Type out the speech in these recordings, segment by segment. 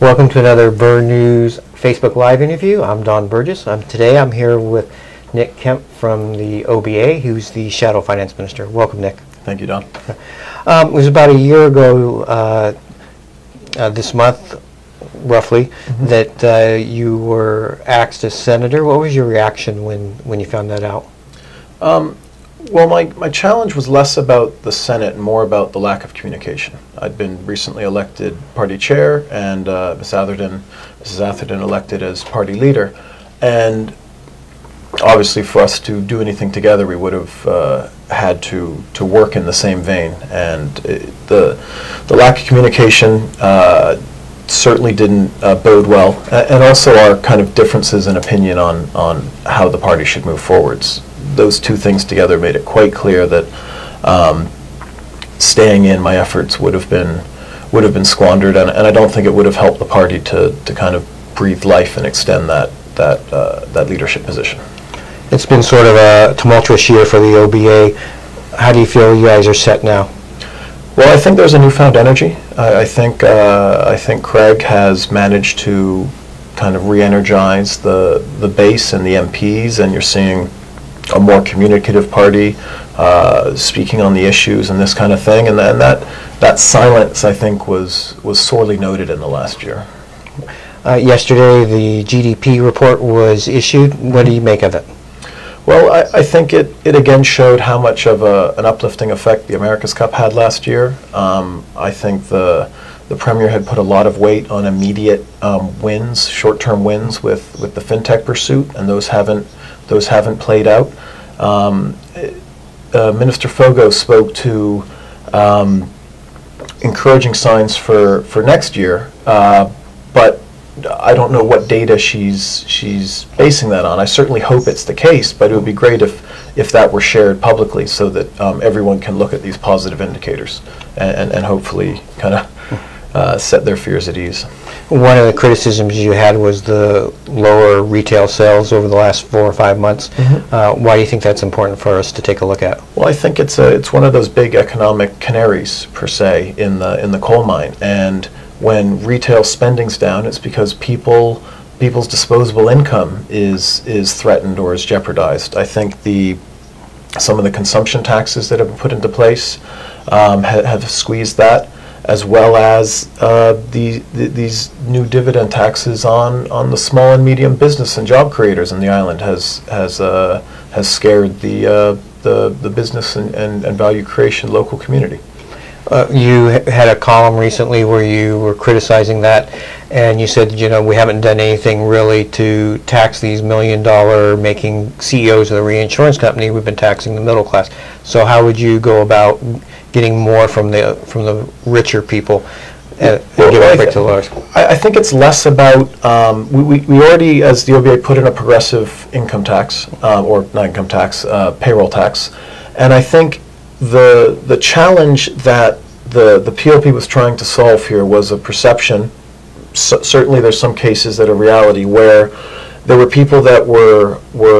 Welcome to another Burr News Facebook Live interview. I'm Don Burgess. Today I'm here with Nick Kemp from the OBA, who's the Shadow Finance Minister. Welcome, Nick. Thank you, Don. It was about a year ago this month, roughly, that you were axed as senator. What was your reaction when you found that out? Well, my challenge was less about the Senate and more about the lack of communication. I'd been recently elected party chair and Mrs. Atherton elected as party leader. And obviously for us to do anything together, we would have had to work in the same vein. And the lack of communication certainly didn't bode well. And also our kind of differences in opinion on how the party should move forwards. Those two things together made it quite clear that staying in my efforts would have been squandered, and I don't think it would have helped the party to kind of breathe life and extend that leadership position. It's been sort of a tumultuous year for the OBA. How do you feel you guys are set now? Well, I think there's a newfound energy. I think Craig has managed to kind of re-energize the base and the MPs, and you're seeing a more communicative party, speaking on the issues and this kind of thing, and that silence, I think, was sorely noted in the last year. Yesterday, the GDP report was issued. What do you make of it? Well, I think it again showed how much of an uplifting effect the America's Cup had last year. I think the Premier had put a lot of weight on immediate wins, short-term wins with the fintech pursuit, and those haven't played out. Minister Fogo spoke to encouraging signs for next year, but I don't know what data she's basing that on. I certainly hope it's the case, but it would be great if that were shared publicly so that everyone can look at these positive indicators and hopefully kind of set their fears at ease. One of the criticisms you had was the lower retail sales over the last 4 or 5 months. Why do you think that's important for us to take a look at? Well, I think it's one of those big economic canaries per se in the coal mine. And when retail spending's down, it's because people's disposable income is threatened or is jeopardized. I think some of the consumption taxes that have been put into place have squeezed that, as well as these new dividend taxes on the small and medium business and job creators in the island has scared the business and value creation local community. You had a column recently where you were criticizing that, and you said, we haven't done anything really to tax these $1 million making CEOs of the reinsurance company. We've been taxing the middle class. So how would you go about getting more from the richer people and give it back to the lowers? I think it's less about, we already, as the OBA, put in a progressive income tax, or not income tax, payroll tax. And I think the challenge that the PLP was trying to solve here was a perception. Certainly there's some cases that are reality where there were people that were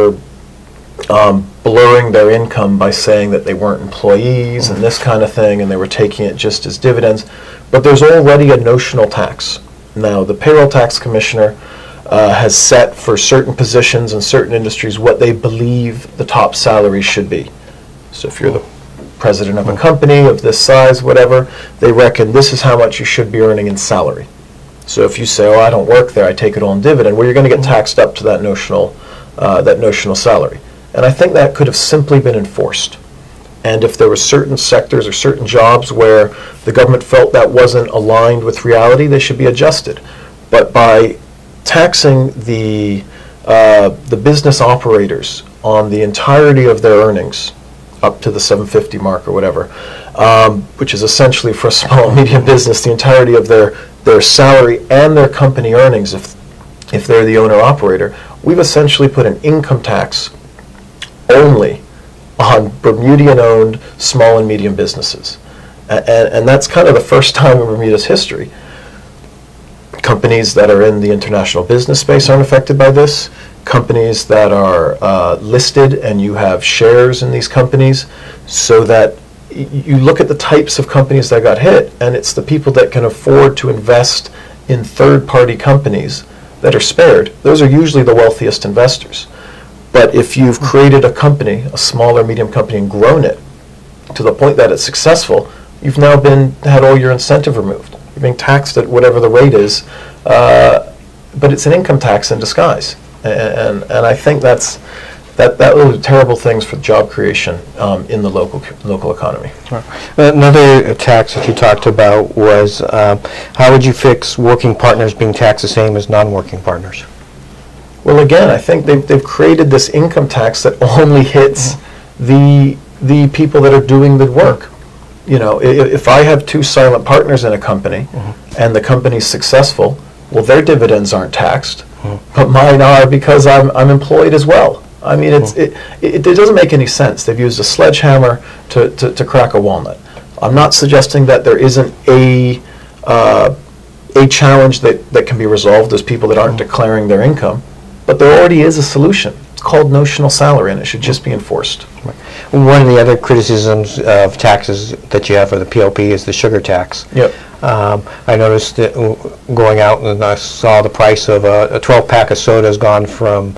blurring their income by saying that they weren't employees and this kind of thing, and they were taking it just as dividends. But there's already a notional tax. Now, the Payroll Tax Commissioner has set for certain positions and certain industries what they believe the top salaries should be. So if you're the president of a company of this size, whatever, they reckon this is how much you should be earning in salary. So if you say, I don't work there, I take it all in dividend, well, you're going to get taxed up to that notional salary. And I think that could have simply been enforced. And if there were certain sectors or certain jobs where the government felt that wasn't aligned with reality, they should be adjusted. But by taxing the business operators on the entirety of their earnings, up to the 750 mark or whatever, which is essentially for a small and medium business, the entirety of their salary and their company earnings if they're the owner-operator, we've essentially put an income tax only on Bermudian-owned small and medium businesses. And that's kind of the first time in Bermuda's history. Companies that are in the international business space aren't affected by this. Companies that are listed and you have shares in these companies, so that you look at the types of companies that got hit, and it's the people that can afford to invest in third-party companies that are spared, those are usually the wealthiest investors. But if you've created a company, a small or medium company, and grown it to the point that it's successful, you've now had all your incentive removed. You're being taxed at whatever the rate is, but it's an income tax in disguise. And I think that will do terrible things for job creation in the local economy. Another tax that you talked about was how would you fix working partners being taxed the same as non-working partners? Well, again, I think they've created this income tax that only hits the people that are doing the work. You know, if I have two silent partners in a company and the company's successful, well, their dividends aren't taxed, but mine are because I'm employed as well. I mean, it doesn't make any sense. They've used a sledgehammer to crack a walnut. I'm not suggesting that there isn't a challenge that can be resolved as people that aren't declaring their income, but there already is a solution. It's called notional salary, and it should just be enforced. Right. One of the other criticisms of taxes that you have for the PLP is the sugar tax. Yep. I noticed that going out and I saw the price of a 12-pack of soda has gone from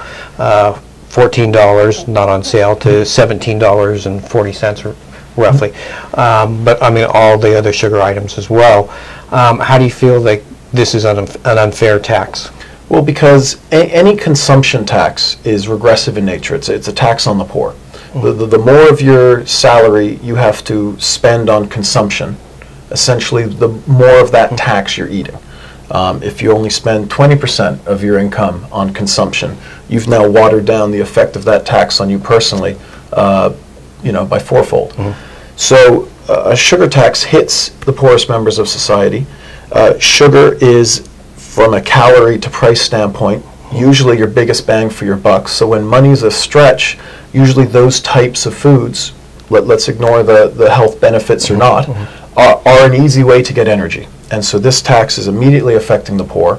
$14, not on sale, to $17.40 roughly. But I mean all the other sugar items as well. How do you feel like this is an unfair tax? Well, because any consumption tax is regressive in nature. It's a tax on the poor. The more of your salary you have to spend on consumption, essentially the more of that tax you're eating. If you only spend 20% of your income on consumption, you've now watered down the effect of that tax on you personally, by fourfold. So a sugar tax hits the poorest members of society. Sugar is, from a calorie to price standpoint, usually your biggest bang for your buck. So when money's a stretch, usually those types of foods, let's ignore the health benefits or not, are an easy way to get energy. And so this tax is immediately affecting the poor.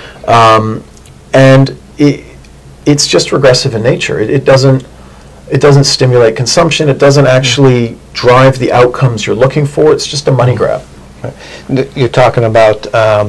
And it's just regressive in nature. It doesn't stimulate consumption. It doesn't actually drive the outcomes you're looking for. It's just a money grab. You're talking about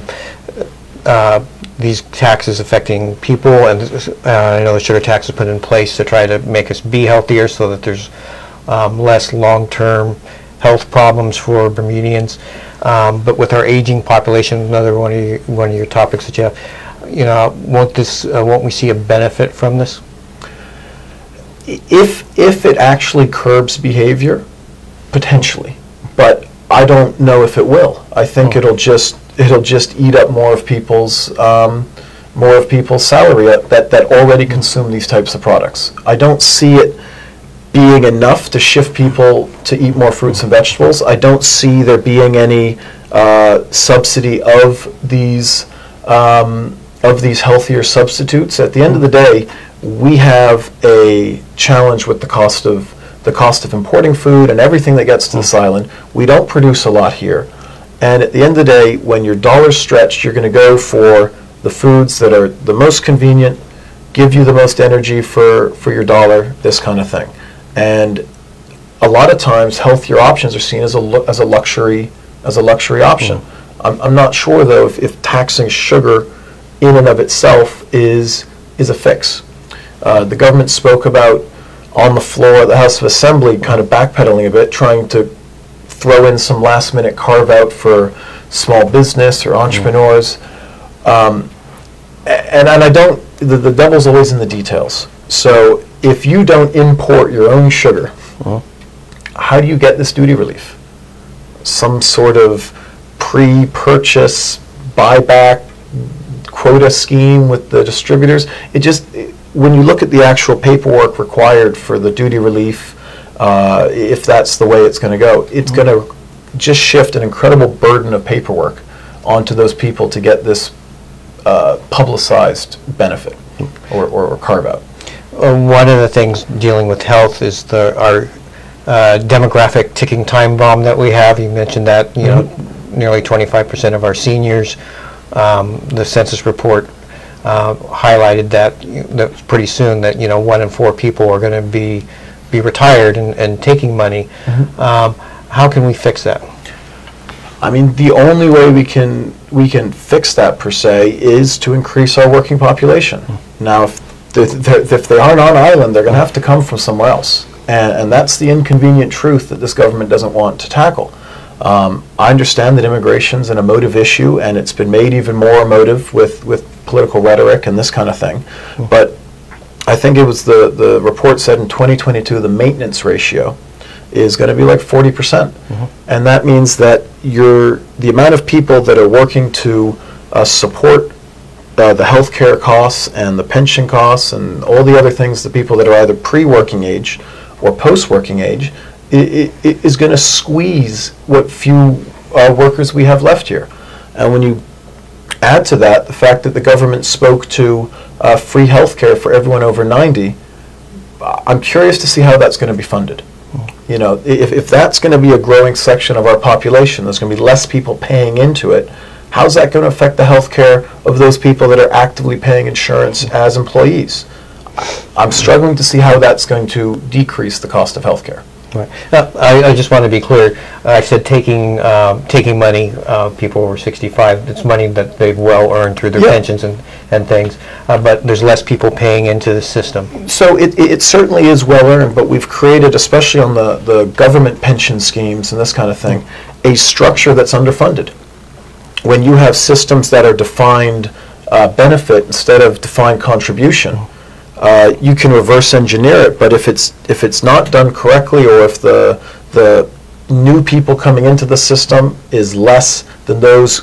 these taxes affecting people, and I know the sugar tax is put in place to try to make us be healthier so that there's less long-term health problems for Bermudians. But with our aging population, another one of your topics that you have, won't we see a benefit from this? If it actually curbs behavior, potentially, but I don't know if it will. I think it'll just eat up more of people's salary that already consume these types of products. I don't see it being enough to shift people to eat more fruits and vegetables. I don't see there being any subsidy of these healthier substitutes. At the end of the day, we have a challenge with the cost of importing food and everything that gets to this island. We don't produce a lot here. And at the end of the day, when your dollar's stretched, you're going to go for the foods that are the most convenient, give you the most energy for your dollar, this kind of thing. And a lot of times, healthier options are seen as a luxury option. I'm not sure though if taxing sugar in and of itself is a fix. The government spoke about on the floor of the House of Assembly, kind of backpedaling a bit, trying to throw in some last-minute carve-out for small business or entrepreneurs. And I don't. The devil's always in the details. So if you don't import your own sugar, how do you get this duty relief? Some sort of pre-purchase buyback quota scheme with the distributors? When you look at the actual paperwork required for the duty relief, if that's the way it's going to go, it's going to just shift an incredible burden of paperwork onto those people to get this publicized benefit or carve-out. One of the things dealing with health is our demographic ticking time bomb that we have. You mentioned that nearly 25% of our seniors. The census report highlighted that pretty soon that 1 in 4 people are going to be retired and taking money. How can we fix that? I mean, the only way we can fix that per se is to increase our working population. Now, if they aren't on island, they're going to have to come from somewhere else, and that's the inconvenient truth that this government doesn't want to tackle. I understand that immigration's an emotive issue, and it's been made even more emotive with political rhetoric and this kind of thing. But I think it was the report said in 2022 the maintenance ratio is going to be like 40%. And that means that the amount of people that are working to support the health care costs and the pension costs and all the other things, the people that are either pre-working age or post-working age, it is going to squeeze what few workers we have left here. And when you add to that the fact that the government spoke to free health care for everyone over 90, I'm curious to see how that's going to be funded. You know, if that's going to be a growing section of our population, there's going to be less people paying into it, how's that going to affect the health care of those people that are actively paying insurance as employees? I'm struggling to see how that's going to decrease the cost of health care. Right. I just want to be clear. I said taking money, people over 65, it's money that they've well earned through their pensions and things, but there's less people paying into the system. So it certainly is well earned, but we've created, especially on the government pension schemes and this kind of thing, a structure that's underfunded. When you have systems that are defined benefit instead of defined contribution, you can reverse engineer it, but if it's not done correctly, or if the new people coming into the system is less than those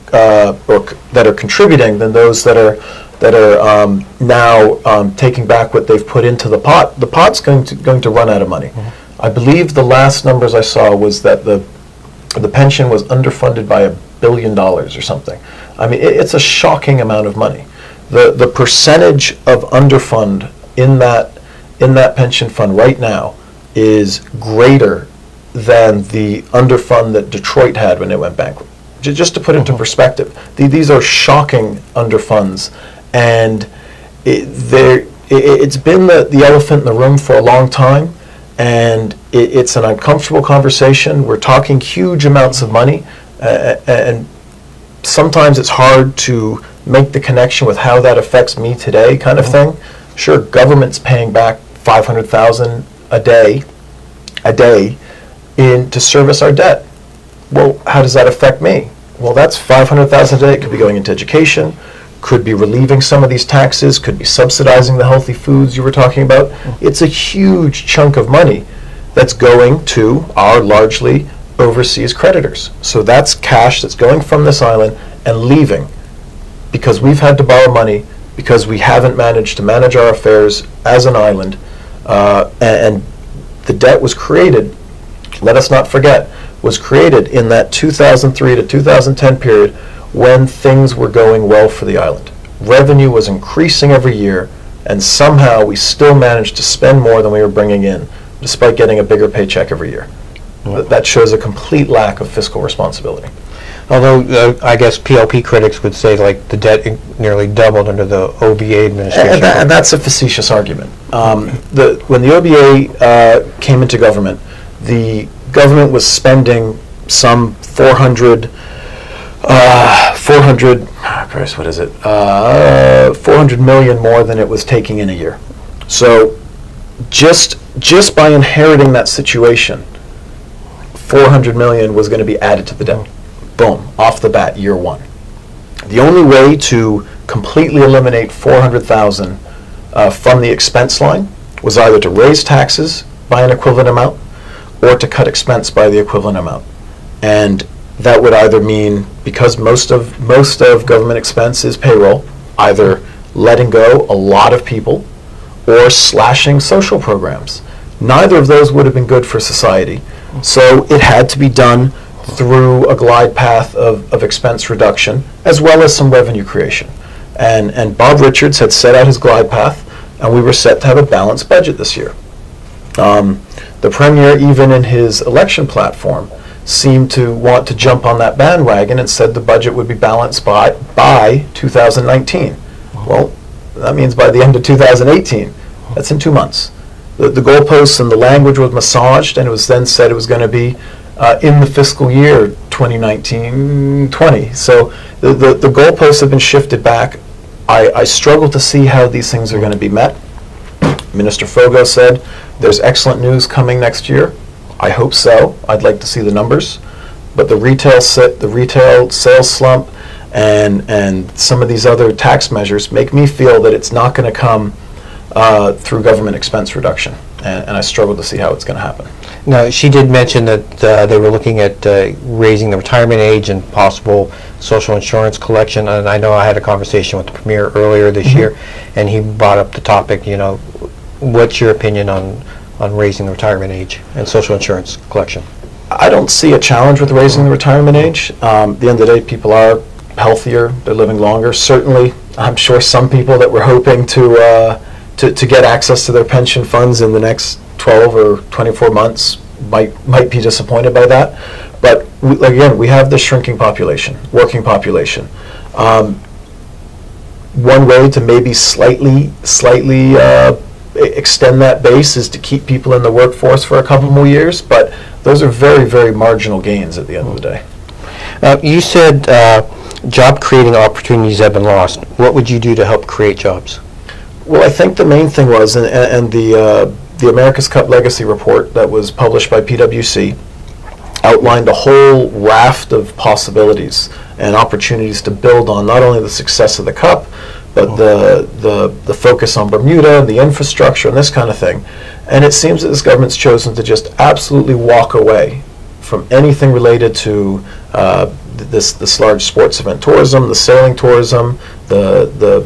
that are contributing than those that are now taking back what they've put into the pot's going to run out of money. I believe the last numbers I saw was that the pension was underfunded by $1 billion or something. I mean, it's a shocking amount of money. The percentage of underfund in that pension fund right now is greater than the underfund that Detroit had when it went bankrupt. Just to put it into perspective, these are shocking underfunds, and it's been the elephant in the room for a long time, and it's an uncomfortable conversation. We're talking huge amounts of money, and sometimes it's hard to make the connection with how that affects me today, kind of thing. Sure, government's paying back $500,000 a day to service our debt. Well, how does that affect me? Well, that's $500,000 a day. It could be going into education, could be relieving some of these taxes, could be subsidizing the healthy foods you were talking about. It's a huge chunk of money that's going to our largely overseas creditors. So that's cash that's going from this island and leaving because we've had to borrow money, because we haven't managed to manage our affairs as an island, and the debt was created, let us not forget, was created in that 2003 to 2010 period when things were going well for the island. Revenue was increasing every year, and somehow we still managed to spend more than we were bringing in, despite getting a bigger paycheck every year. That shows a complete lack of fiscal responsibility. Although I guess PLP critics would say like the debt nearly doubled under the OBA administration. And that's a facetious argument. When the OBA came into government, the government was spending some 400 million more than it was taking in a year. So just by inheriting that situation, 400 million was going to be added to the debt. Boom, off the bat, year one. The only way to completely eliminate 400,000 from the expense line was either to raise taxes by an equivalent amount or to cut expense by the equivalent amount. And that would either mean, because most of government expense is payroll, either letting go a lot of people or slashing social programs. Neither of those would have been good for society. So it had to be done through a glide path of expense reduction, as well as some revenue creation. And Bob Richards had set out his glide path, and we were set to have a balanced budget this year. The Premier, even in his election platform, seemed to want to jump on that bandwagon and said the budget would be balanced by 2019. Well, that means by the end of 2018. That's in 2 months. The goalposts and the language was massaged, and it was then said it was going to be in the fiscal year 2019-20. So the goalposts have been shifted back. I struggle to see how these things are going to be met. Minister Fogo said there's excellent news coming next year. I hope so. I'd like to see the numbers. But the retail sales slump and some of these other tax measures make me feel that it's not going to come through government expense reduction. And I struggle to see how it's going to happen. Now, she did mention that they were looking at raising the retirement age and possible social insurance collection. And I know I had a conversation with the Premier earlier this year, and he brought up the topic, what's your opinion on raising the retirement age and social insurance collection? I don't see a challenge with raising the retirement age. At the end of the day, people are healthier, they're living longer. Certainly, I'm sure some people that were hoping to get access to their pension funds in the next 12 or 24 months might be disappointed by that. But again, we have this shrinking population, working population. One way to maybe slightly extend that base is to keep people in the workforce for a couple more years, but those are very, very marginal gains at the end of the day. You said job creating opportunities have been lost. What would you do to help create jobs? Well, I think the main thing was, and the America's Cup Legacy Report that was published by PwC outlined a whole raft of possibilities and opportunities to build on not only the success of the Cup, but the focus on Bermuda, the infrastructure, and this kind of thing. And it seems that this government's chosen to just absolutely walk away from anything related to this large sports event tourism, the sailing tourism, the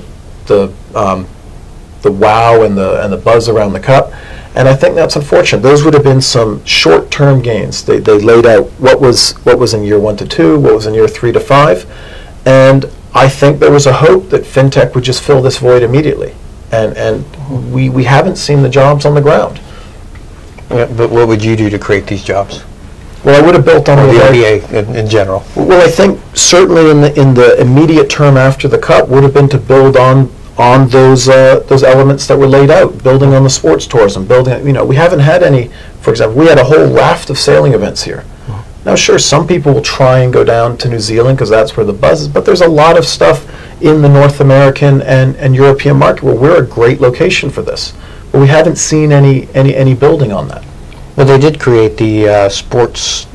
wow and the buzz around the Cup. And I think that's unfortunate. Those would have been some short-term gains. They laid out what was in year 1 to 2, what was in year 3 to 5, and I think there was a hope that fintech would just fill this void immediately. And we haven't seen the jobs on the ground. Yeah, but what would you do to create these jobs? Well, I would have built on the OBA in general. Well, I think certainly in the immediate term after the Cup would have been to build on those elements that were laid out, building on the sports tourism, we haven't had any, for example, we had a whole raft of sailing events here. Now, sure, some people will try and go down to New Zealand because that's where the buzz is, but there's a lot of stuff in the North American and European market where we're a great location for this. But we haven't seen any building on that. Well, they did create the sports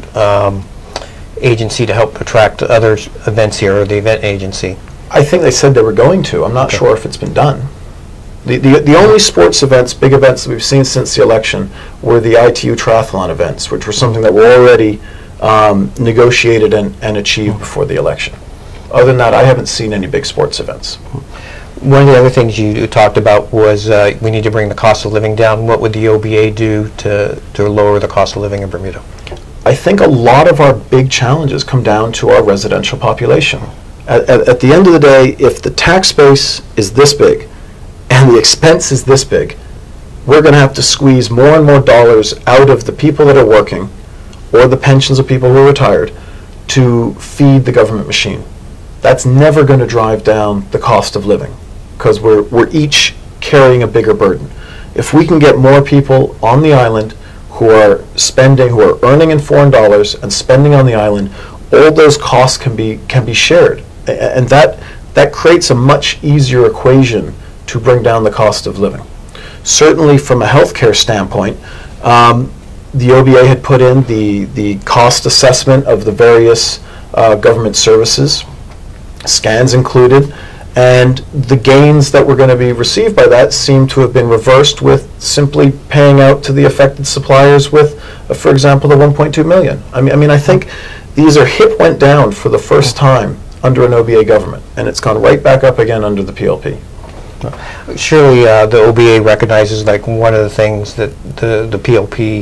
agency to help attract other events here, or the event agency. I think they said they were going to. I'm not sure if it's been done. The only sports events, big events that we've seen since the election were the ITU triathlon events, which were something that were already negotiated and achieved before the election. Other than that, I haven't seen any big sports events. One of the other things you talked about was we need to bring the cost of living down. What would the OBA do to lower the cost of living in Bermuda? I think a lot of our big challenges come down to our residential population. At the end of the day, if the tax base is this big and the expense is this big, we're going to have to squeeze more and more dollars out of the people that are working or the pensions of people who are retired to feed the government machine. That's never going to drive down the cost of living because we're each carrying a bigger burden. If we can get more people on the island who are earning in foreign dollars and spending on the island, all those costs can be shared. And that creates a much easier equation to bring down the cost of living. Certainly from a healthcare standpoint, the OBA had put in the cost assessment of the various government services, scans included, and the gains that were going to be received by that seem to have been reversed with simply paying out to the affected suppliers with, for example, the $1.2 million. I mean, I think these hip went down for the first time under an OBA government, and it's gone right back up again under the PLP. Surely the OBA recognizes like one of the things that the PLP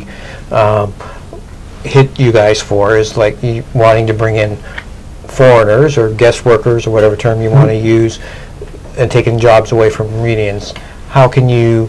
hit you guys for is like wanting to bring in foreigners or guest workers or whatever term you want to use and taking jobs away from Bermudians. How can you?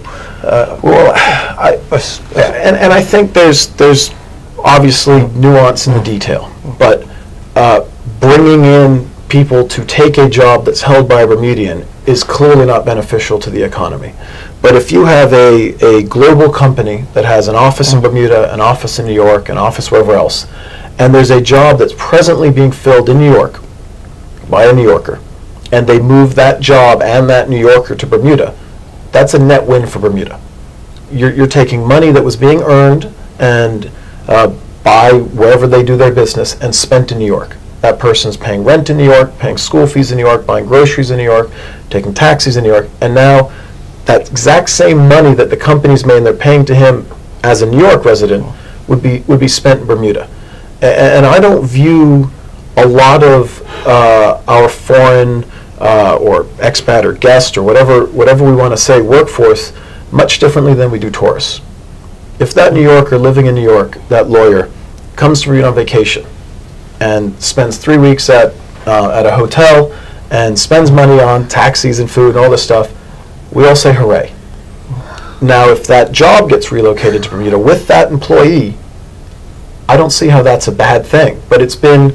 And I think there's obviously nuance in the detail, but bringing in people to take a job that's held by a Bermudian is clearly not beneficial to the economy. But if you have a global company that has an office in Bermuda, an office in New York, an office wherever else, and there's a job that's presently being filled in New York by a New Yorker, and they move that job and that New Yorker to Bermuda, that's a net win for Bermuda. You're taking money that was being earned and by wherever they do their business and spent in New York. That person's paying rent in New York, paying school fees in New York, buying groceries in New York, taking taxis in New York, and now that exact same money that the company's made and they're paying to him as a New York resident would be spent in Bermuda. And I don't view a lot of our foreign or expat or guest or whatever we want to say workforce much differently than we do tourists. If that New Yorker living in New York, that lawyer, comes to Bermuda on vacation and spends 3 weeks at a hotel and spends money on taxis and food and all this stuff, we all say hooray. Now, if that job gets relocated to Bermuda with that employee, I don't see how that's a bad thing. But it's been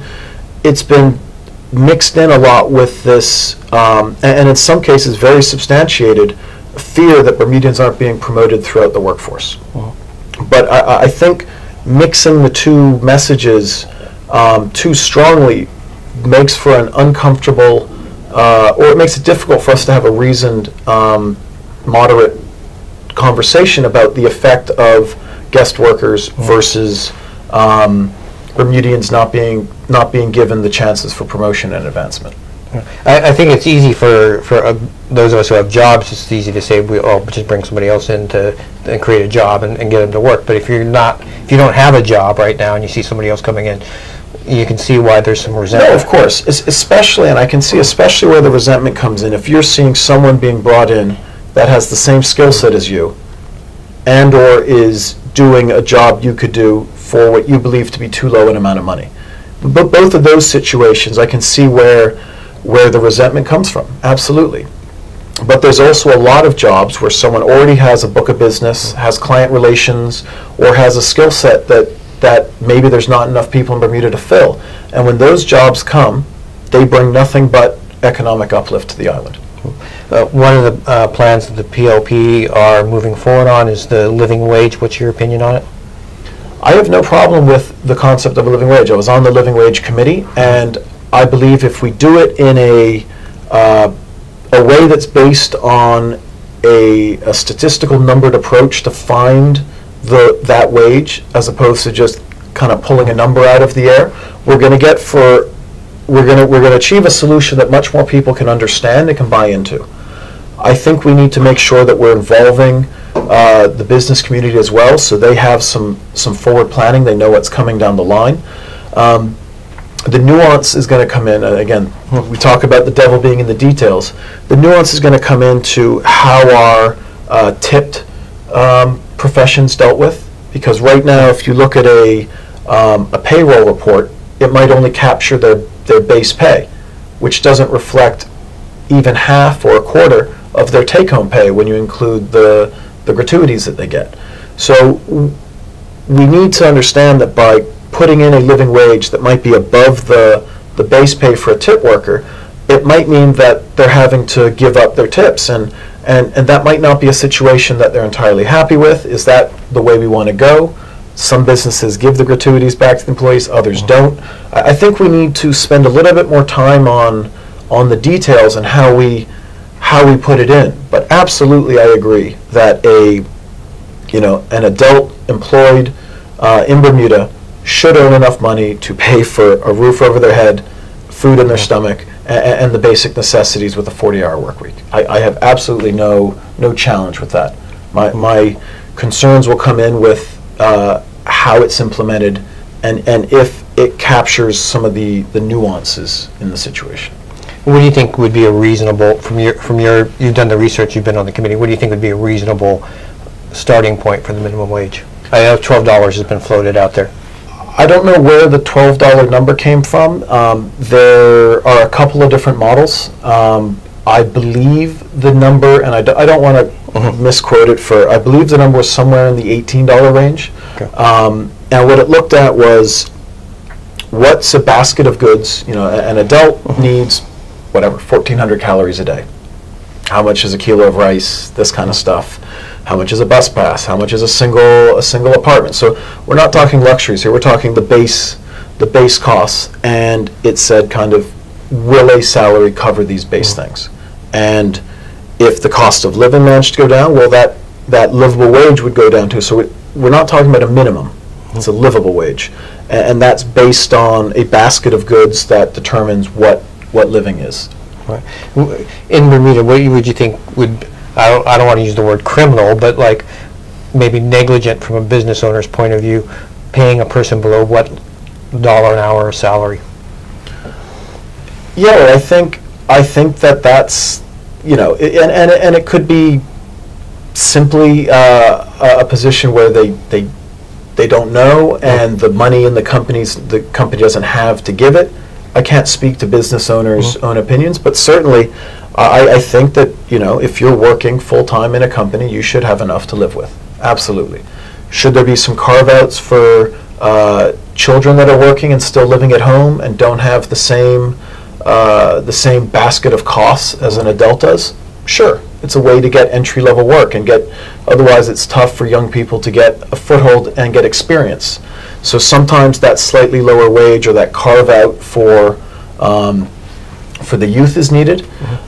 mixed in a lot with this, and in some cases very substantiated, fear that Bermudians aren't being promoted throughout the workforce. But I think mixing the two messages too strongly makes for an uncomfortable, or it makes it difficult for us to have a reasoned, moderate conversation about the effect of guest workers versus Bermudians not being given the chances for promotion and advancement. I think it's easy for those of us who have jobs. It's easy to say just bring somebody else in and create a job and get them to work. But if you don't have a job right now and you see somebody else coming in, you can see why there's some resentment. No, of course, especially, and I can see especially where the resentment comes in. If you're seeing someone being brought in that has the same skill set as you, and or is doing a job you could do for what you believe to be too low an amount of money. But both of those situations, I can see where the resentment comes from, absolutely. But there's also a lot of jobs where someone already has a book of business, has client relations, or has a skill set that maybe there's not enough people in Bermuda to fill. And when those jobs come, they bring nothing but economic uplift to the island. One of the plans that the PLP are moving forward on is the living wage. What's your opinion on it? I have no problem with the concept of a living wage. I was on the living wage committee, and I believe if we do it in a way that's based on a statistical numbered approach to find that wage, as opposed to just kind of pulling a number out of the air, we're going to achieve a solution that much more people can understand and can buy into. I think we need to make sure that we're involving the business community as well, so they have some forward planning. They know what's coming down the line. The nuance is going to come in, and again, we talk about the devil being in the details. The nuance is going to come into how our tipped professions dealt with, because right now, if you look at a payroll report, it might only capture their base pay, which doesn't reflect even half or a quarter of their take-home pay when you include the gratuities that they get. So we need to understand that by putting in a living wage that might be above the base pay for a tip worker, it might mean that they're having to give up their tips, and that might not be a situation that they're entirely happy with. Is that the way we want to go? Some businesses give the gratuities back to the employees, others don't. I think we need to spend a little bit more time on the details and how we put it in. But absolutely, I agree that an adult employed in Bermuda should earn enough money to pay for a roof over their head, food in their stomach, and the basic necessities with a 40-hour work week. I have absolutely no challenge with that. My concerns will come in with how it's implemented and if it captures some of the nuances in the situation. What do you think would be a reasonable, from your you've done the research, you've been on the committee, what do you think would be a reasonable starting point for the minimum wage? I know $12 has been floated out there. I don't know where the $12 number came from. There are a couple of different models. I believe the number, and I don't want to misquote it, I believe the number was somewhere in the $18 range. Okay. And what it looked at was what's a basket of goods. An adult needs, 1,400 calories a day. How much is a kilo of rice? This kind of stuff. How much is a bus pass? How much is a single apartment? So we're not talking luxuries here. We're talking the base the base costs, and it said kind of, will a salary cover these base things? And if the cost of living managed to go down, well, that livable wage would go down too. So we're not talking about a minimum. It's a livable wage. And that's based on a basket of goods that determines what living is. Right. In Bermuda, what would you think would, I don't want to use the word criminal, but like maybe negligent from a business owner's point of view, paying a person below what dollar an hour salary? Yeah, well, I think that's, you know, and it could be simply a position where they don't know, and the money in the company doesn't have to give it. I can't speak to business owners' own opinions, but certainly I think that, you know, if you're working full-time in a company, you should have enough to live with. Absolutely. Should there be some carve-outs for children that are working and still living at home and don't have the same basket of costs as an adult does? Sure. It's a way to get entry-level work and otherwise it's tough for young people to get a foothold and get experience. So sometimes that slightly lower wage or that carve-out for the youth is needed.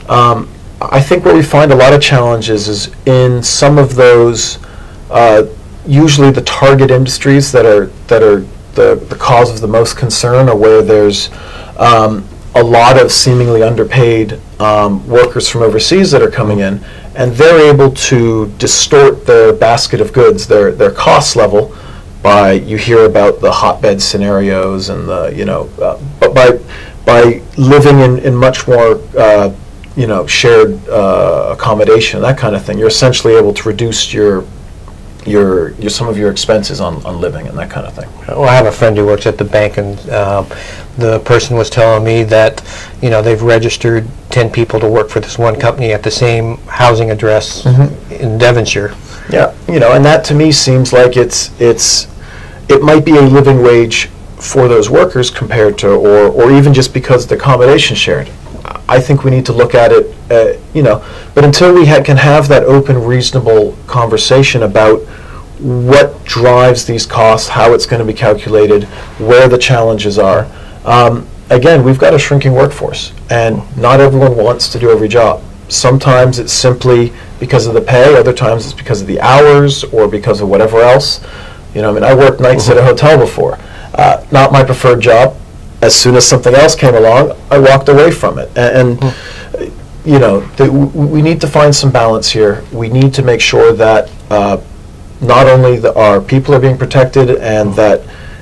I think where we find a lot of challenges is in some of those, usually the target industries that are the cause of the most concern, or where there's a lot of seemingly underpaid workers from overseas that are coming in, and they're able to distort their basket of goods, their cost level, by, you hear about the hotbed scenarios and the, you know, but by living in much more, you know, shared accommodation, that kind of thing, you're essentially able to reduce some of your expenses on living and that kind of thing. Well, I have a friend who works at the bank, and the person was telling me that, you know, they've registered 10 people to work for this one company at the same housing address in Devonshire. Yeah, you know, and that to me seems like it might be a living wage for those workers compared to, or even just because the accommodation shared. I think we need to look at it, you know, but until we can have that open, reasonable conversation about what drives these costs, how it's going to be calculated, where the challenges are. Again, we've got a shrinking workforce, and not everyone wants to do every job. Sometimes it's simply because of the pay, other times it's because of the hours or because of whatever else. You know, I mean, I worked nights at a hotel before. Not my preferred job. As soon as something else came along, I walked away from it. And you know, we need to find some balance here. We need to make sure that not only our people are being protected, and that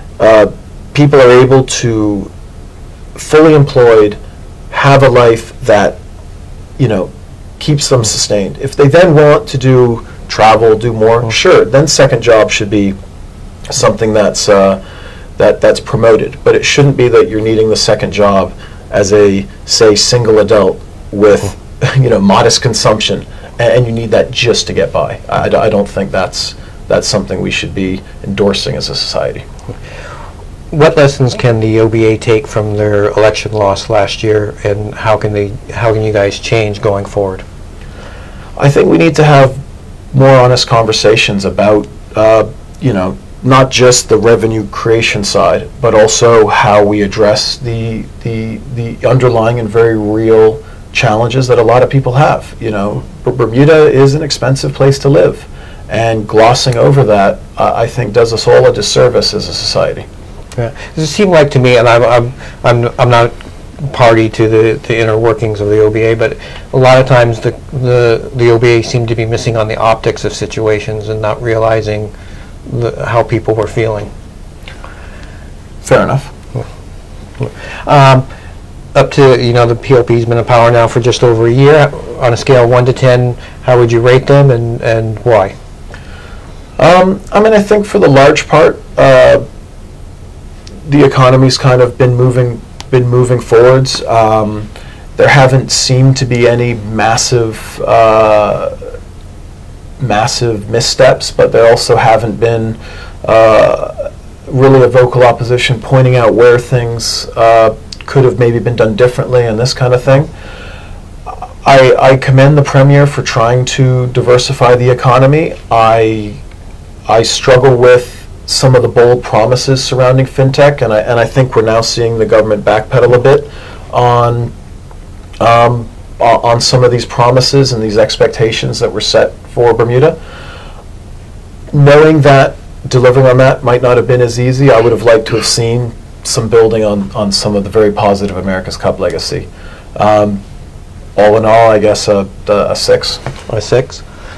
people are able to, fully employed, have a life that, you know, keeps them sustained. If they then want to travel, do more, sure, then second job should be something that's promoted. But it shouldn't be that you're needing the second job as a, say, single adult with, you know, modest consumption, and you need that just to get by. I don't think that's something we should be endorsing as a society. What lessons can the OBA take from their election loss last year, and how can you guys change going forward? I think we need to have more honest conversations about, you know, not just the revenue creation side, but also how we address the underlying and very real challenges that a lot of people have. You know, Bermuda is an expensive place to live, and glossing over that, I think, does us all a disservice as a society. Yeah. It seemed like to me, and I'm not party to the inner workings of the OBA, but a lot of times the OBA seemed to be missing on the optics of situations and not realizing how people were feeling. Fair enough. Up to, you know, the PLP's been in power now for just over a year. On a scale of 1 to 10, how would you rate them, and why? I mean, I think for the large part, the economy's kind of been moving forwards. There haven't seemed to be any massive missteps, but there also haven't been really a vocal opposition pointing out where things could have maybe been done differently and this kind of thing. I commend the Premier for trying to diversify the economy. I struggle with some of the bold promises surrounding fintech, and I think we're now seeing the government backpedal a bit on some of these promises and these expectations that were set for Bermuda. Knowing that delivering on that might not have been as easy, I would have liked to have seen some building on some of the very positive America's Cup legacy. All in all, I guess a 6. A 6.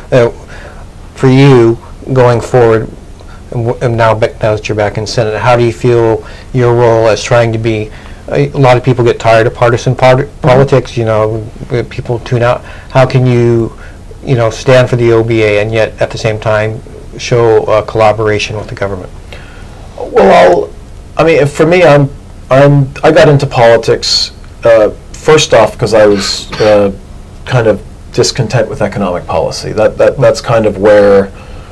For you, going forward, and now that you're back in Senate, how do you feel your role as trying to be, a lot of people get tired of partisan politics, you know, people tune out. How can you stand for the OBA and yet at the same time show collaboration with the government? Well, for me, I got into politics first off because I was kind of discontent with economic policy. That's kind of where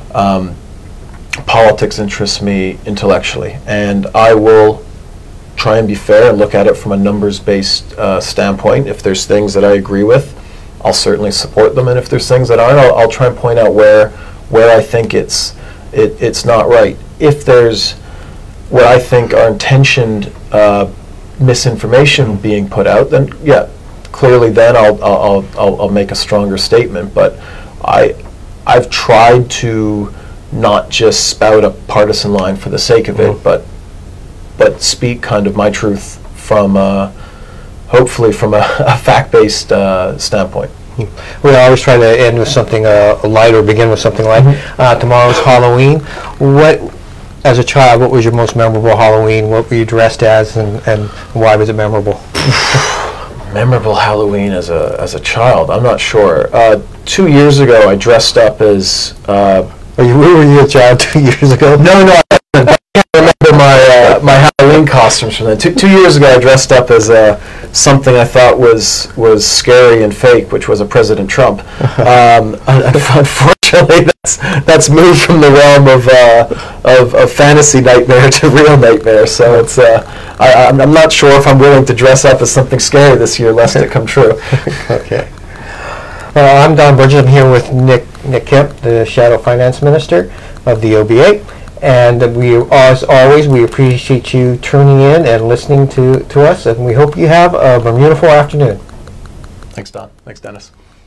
politics interests me intellectually, and I will try and be fair and look at it from a numbers-based standpoint. If there's things that I agree with, I'll certainly support them, and if there's things that aren't, I'll try and point out where I think it's not right. If there's what I think are intentioned misinformation being put out, then yeah, clearly then I'll make a stronger statement. But I've tried to not just spout a partisan line for the sake of it, but speak kind of my truth from hopefully from a fact-based standpoint. We always try to end with something light or begin with something light. Tomorrow's Halloween. As a child, what was your most memorable Halloween? What were you dressed as, and why was it memorable? Memorable Halloween as a child? I'm not sure. 2 years ago, I dressed up as. Were you a child 2 years ago? No, I can't remember my Halloween costumes from then. 2 years ago, I dressed up as something I thought was scary and fake, which was a President Trump. Unfortunately, that's moved from the realm of fantasy nightmare to real nightmare. So it's I'm not sure if I'm willing to dress up as something scary this year, lest it come true. Okay. I'm Don Burgess. I'm here with Nick Kemp, the Shadow Finance Minister of the OBA. And as always, we appreciate you tuning in and listening to us, and we hope you have a beautiful afternoon. Thanks, Don. Thanks, Dennis.